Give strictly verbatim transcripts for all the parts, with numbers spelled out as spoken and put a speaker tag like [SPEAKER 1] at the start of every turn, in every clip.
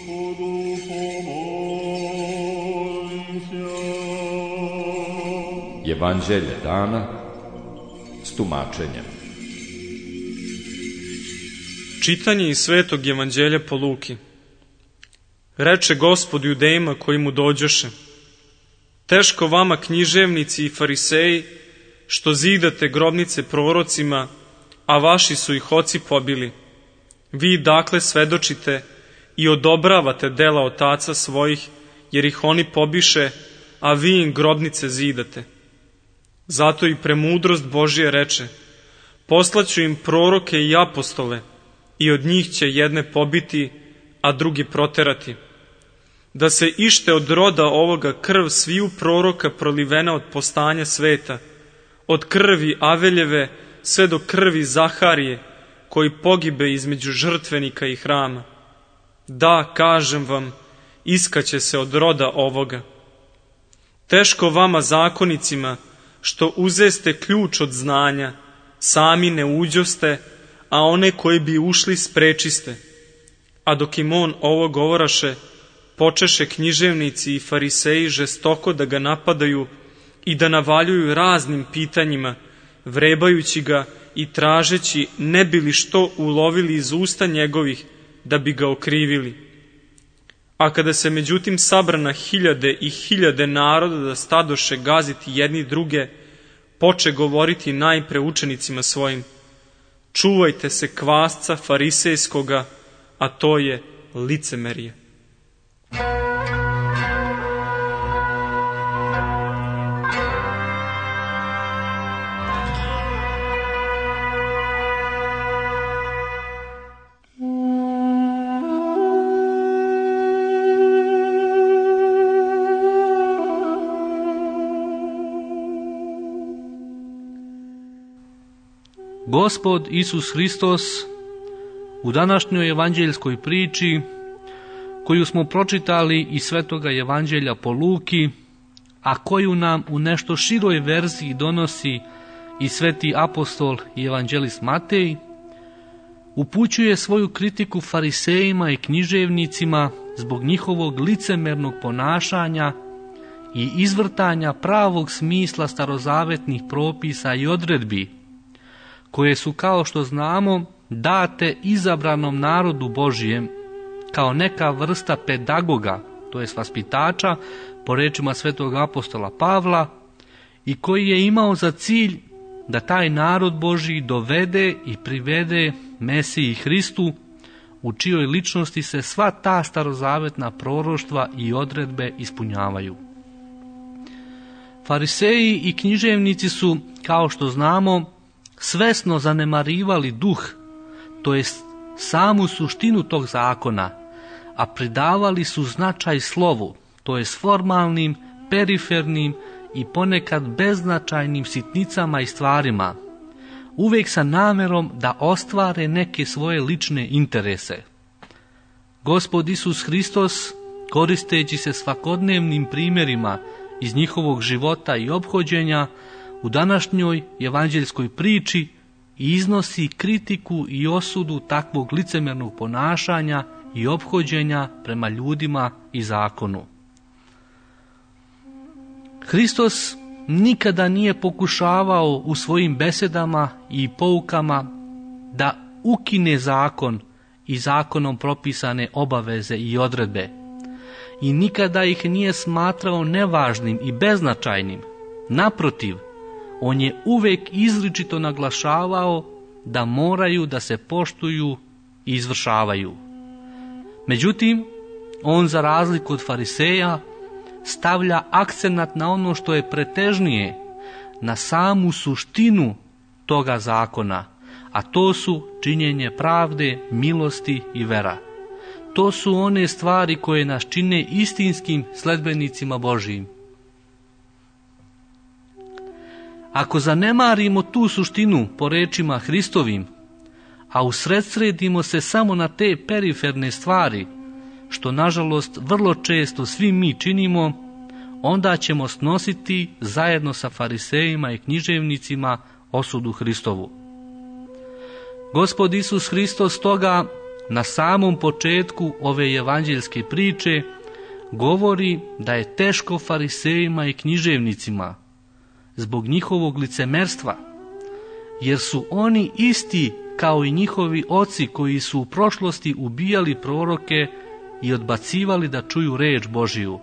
[SPEAKER 1] Evanđelje dana s tumačenjem.
[SPEAKER 2] Čitanje iz Svetog Evanđelja po Luki. Reče Gospod Judejima koji mu dođoše: teško vama, književnici i fariseji, što zidate grobnice prorocima, a vaši su ih oci pobili. Vi dakle svedočite i odobravate dela otaca svojih, jer ih oni pobiše, a vi im grobnice zidate. Zato i premudrost Božija reče: poslaću im proroke i apostole, i od njih će jedne pobiti, a drugi proterati. Da se ište od roda ovoga krv sviju proroka prolivena od postanja sveta, od krvi Aveljeve sve do krvi Zaharije, koji pogibe između žrtvenika i hrama. Da, kažem vam, iskaće se od roda ovoga. Teško vama, zakonicima, što uzeste ključ od znanja, sami ne uđoste, a one koji bi ušli sprečiste. A dok im on ovo govoraše, počeše književnici i fariseji žestoko da ga napadaju i da navaljuju raznim pitanjima, vrebajući ga i tražeći ne bi li što ulovili iz usta njegovih da bi ga okrivili. A kada se međutim sabrana hiljade i hiljade naroda da stadoše gaziti jedni druge, poče govoriti najpre učenicima svojim: čuvajte se kvasca farisejskoga, a to je licemerje.
[SPEAKER 3] Gospod Isus Hristos u današnjoj evanđeljskoj priči, koju smo pročitali iz Svetoga Evanđelja po Luki, a koju nam u nešto široj verziji donosi i sveti apostol i evanđelist Matej, upućuje svoju kritiku farisejima i književnicima zbog njihovog licemernog ponašanja i izvrtanja pravog smisla starozavetnih propisa i odredbi, koje su, kao što znamo, date izabranom narodu Božijem kao neka vrsta pedagoga, to jest vaspitača, po rečima svetog apostola Pavla, i koji je imao za cilj da taj narod Božji dovede i privede Mesiji Hristu, u čijoj ličnosti se sva ta starozavetna proroštva i odredbe ispunjavaju. Fariseji i književnici su, kao što znamo, svesno zanemarivali duh, to jest samu suštinu tog zakona, a pridavali su značaj slovu, to jest formalnim, perifernim i ponekad beznačajnim sitnicama i stvarima, uvijek sa namerom da ostvare neke svoje lične interese. Gospod Isus Hristos, koristeći se svakodnevnim primjerima iz njihovog života i ophođenja, u današnjoj evanđeljskoj priči iznosi kritiku i osudu takvog licemernog ponašanja i ophođenja prema ljudima i zakonu. Hristos nikada nije pokušavao u svojim besedama i poukama da ukine zakon i zakonom propisane obaveze i odredbe, i nikada ih nije smatrao nevažnim i beznačajnim. Naprotiv, on je uvijek izričito naglašavao da moraju da se poštuju i izvršavaju. Međutim, on, za razliku od fariseja, stavlja akcenat na ono što je pretežnije, na samu suštinu toga zakona, a to su činjenje pravde, milosti i vera. To su one stvari koje nas čine istinskim sledbenicima Božijim. Ako zanemarimo tu suštinu po rečima Hristovim, a usredsredimo se samo na te periferne stvari, što nažalost vrlo često svi mi činimo, onda ćemo snositi zajedno sa farisejima i književnicima osudu Hristovu. Gospod Isus Hristos toga na samom početku ove evanđeljske priče govori da je teško farisejima i književnicima zbog njihovog licemerstva, jer su oni isti kao i njihovi oci koji su u prošlosti ubijali proroke i odbacivali da čuju reč Božiju.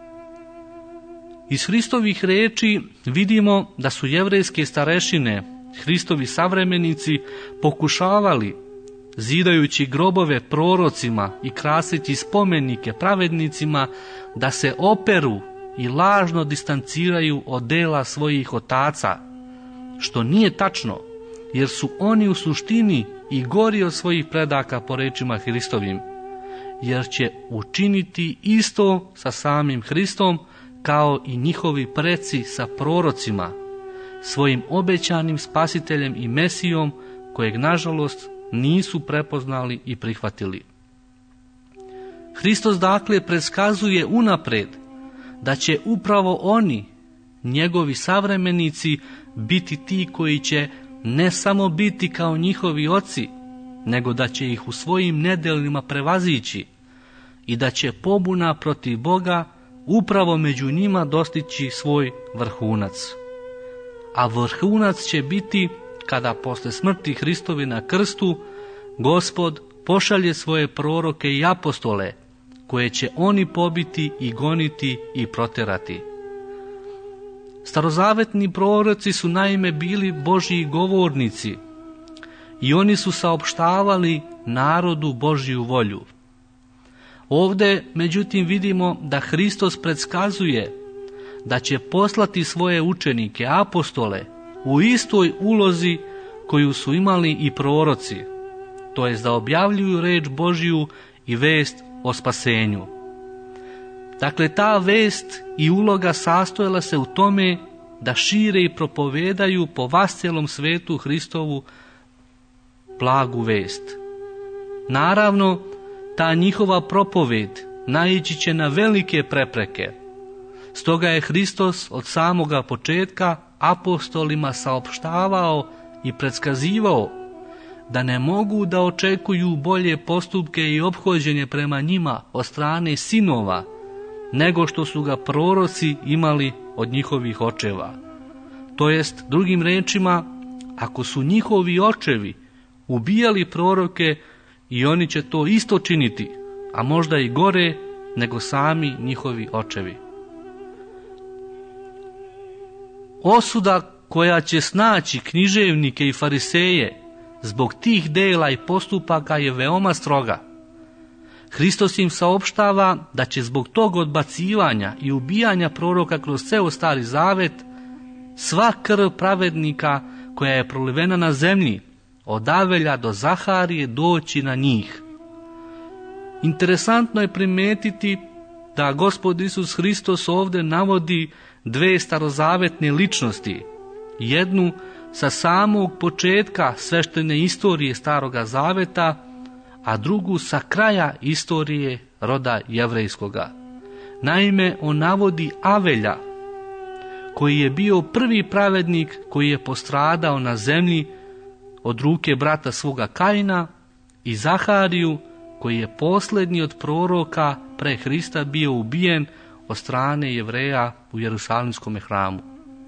[SPEAKER 3] Iz Hristovih reči vidimo da su jevrejske starešine, Hristovi savremenici, pokušavali, zidajući grobove prorocima i kraseći spomenike pravednicima, da se operu i lažno distanciraju od dela svojih otaca, što nije tačno, jer su oni u suštini i gori od svojih predaka po rečima Hristovim, jer će učiniti isto sa samim Hristom kao i njihovi preci sa prorocima, svojim obećanim spasiteljem i Mesijom, kojeg nažalost nisu prepoznali i prihvatili. Hristos dakle predskazuje unapred da će upravo oni, njegovi savremenici, biti ti koji će ne samo biti kao njihovi oci, nego da će ih u svojim nedelima prevazići i da će pobuna protiv Boga upravo među njima dostići svoj vrhunac. A vrhunac će biti kada posle smrti Hristove na krstu Gospod pošalje svoje proroke i apostole, koje će oni pobiti i goniti i proterati. Starozavetni proroci su naime bili Božji govornici i oni su saopštavali narodu Božju volju. Ovdje, međutim, vidimo da Hristos predskazuje da će poslati svoje učenike, apostole, u istoj ulozi koju su imali i proroci, to jest da objavljuju reč Božju i vest o spasenju. Dakle, ta vest i uloga sastojala se u tome da šire i propovedaju po vascijelom svetu Hristovu blagu vest. Naravno, ta njihova propoved naići će na velike prepreke. Stoga je Hristos od samoga početka apostolima saopštavao i predskazivao da ne mogu da očekuju bolje postupke i ophođenje prema njima od strane sinova, nego što su ga proroci imali od njihovih očeva. To jest, drugim rečima, ako su njihovi očevi ubijali proroke, i oni će to isto činiti, a možda i gore nego sami njihovi očevi. Osuda koja će snaći književnike i fariseje zbog tih dela i postupaka je veoma stroga. Hristos im saopštava da će zbog tog odbacivanja i ubijanja proroka kroz ceo Stari Zavet sva krv pravednika koja je prolivena na zemlji od Avelja do Zaharije doći na njih. Interesantno je primetiti da Gospod Isus Hristos ovdje navodi dve starozavetne ličnosti, jednu sa samog početka sveštene istorije Staroga Zaveta, a drugu sa kraja istorije roda jevrejskoga. Naime, on navodi Avelja, koji je bio prvi pravednik koji je postradao na zemlji od ruke brata svoga Kaina, i Zahariju, koji je posljednji od proroka pre Hrista bio ubijen od strane Jevreja u Jerusalimskom hramu.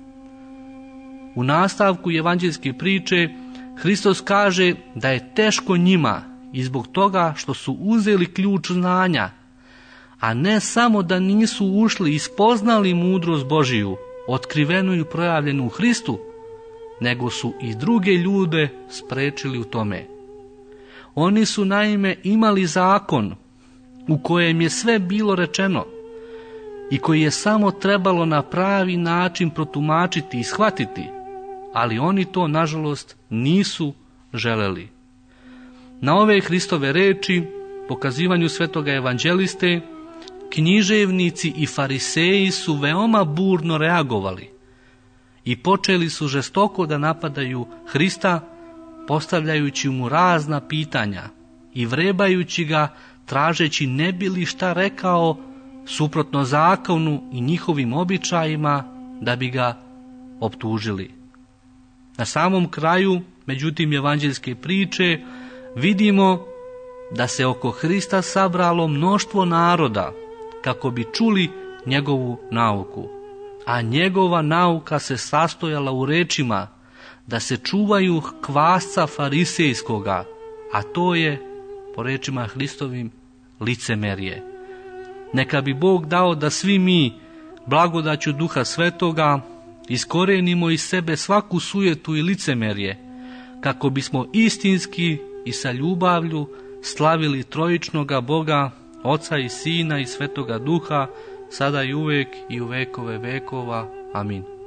[SPEAKER 3] U nastavku evanđeljske priče Hristos kaže da je teško njima i zbog toga što su uzeli ključ znanja, a ne samo da nisu ušli i spoznali mudrost Božiju, otkrivenu i projavljenu u Hristu, nego su i druge ljude sprečili u tome. Oni su naime imali zakon u kojem je sve bilo rečeno i koji je samo trebalo na pravi način protumačiti i shvatiti, ali oni to nažalost nisu želeli. Na ove Hristove reči, pokazivanju svetoga evanđeliste, književnici i fariseji su veoma burno reagovali i počeli su žestoko da napadaju Hrista, postavljajući mu razna pitanja i vrebajući ga, tražeći ne bi li šta rekao suprotno zakonu i njihovim običajima da bi ga optužili. Na samom kraju, međutim, evanđeljske priče vidimo da se oko Hrista sabralo mnoštvo naroda, kako bi čuli njegovu nauku. A njegova nauka se sastojala u rečima da se čuvaju kvasca farisejskoga, a to je, po rečima Hristovim, licemerje. Neka bi Bog dao da svi mi, blagodaću Duha Svetoga, iskorenimo iz sebe svaku sujetu i licemerje, kako bismo istinski i sa ljubavlju slavili trojičnoga Boga, Oca i Sina i Svetoga Duha, sada i uvek i u vekove vekova. Amin.